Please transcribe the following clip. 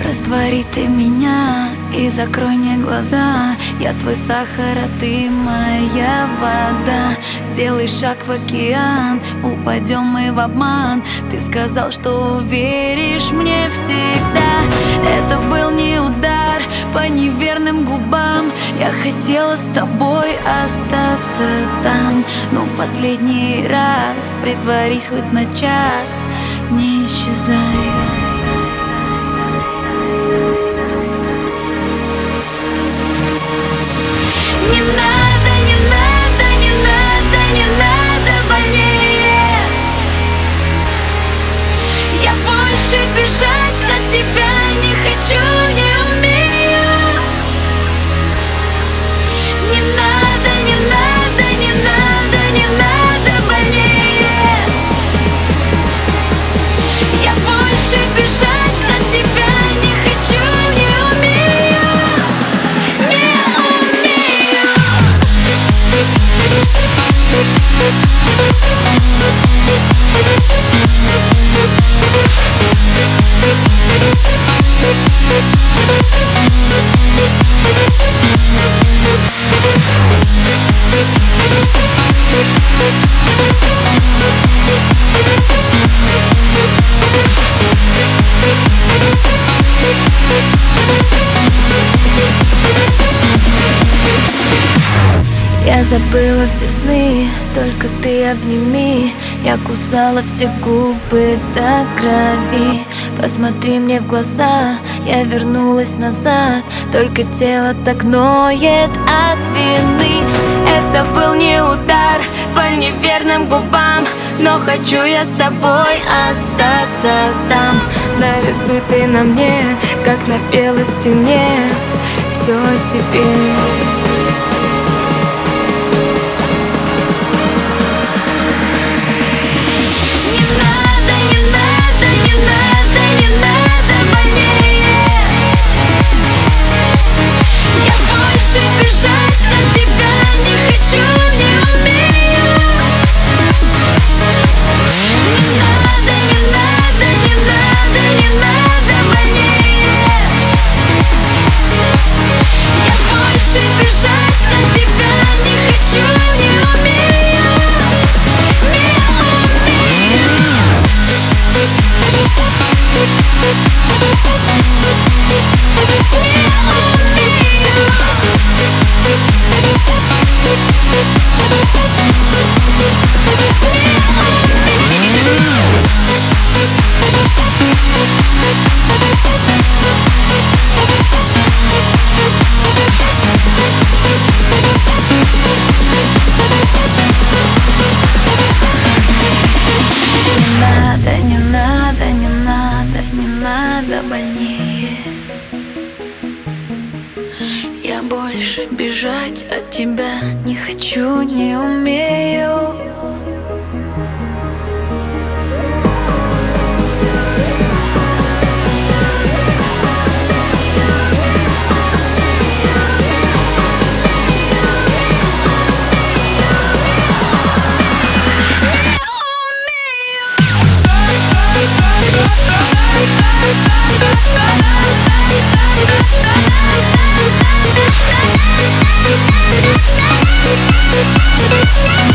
Раствори ты меня и закрой мне глаза. Я твой сахар, а ты моя вода. Сделай шаг в океан, упадем мы в обман. Ты сказал, что веришь мне всегда. Это был не удар по неверным губам. Я хотела с тобой остаться там, но в последний раз притворись хоть на час, не исчезай. Не надо, не надо, не надо, не надо больнее. Я больше бежать от тебя не хочу, не умею. Не надо, не надо, не надо, не надо больнее. Я больше бежать от тебя не хочу, не умею. Не умею. Я забыла все сны, только ты обними. Я кусала все губы до крови. Посмотри мне в глаза, я вернулась назад. Только тело так ноет от вины. Это был не удар по неверным губам, но хочу я с тобой остаться там. Нарисуй ты на мне, как на белой стене, все о себе. Не надо, не надо, не надо больнее. Я больше бежать от тебя не хочу, не умею. Yeah.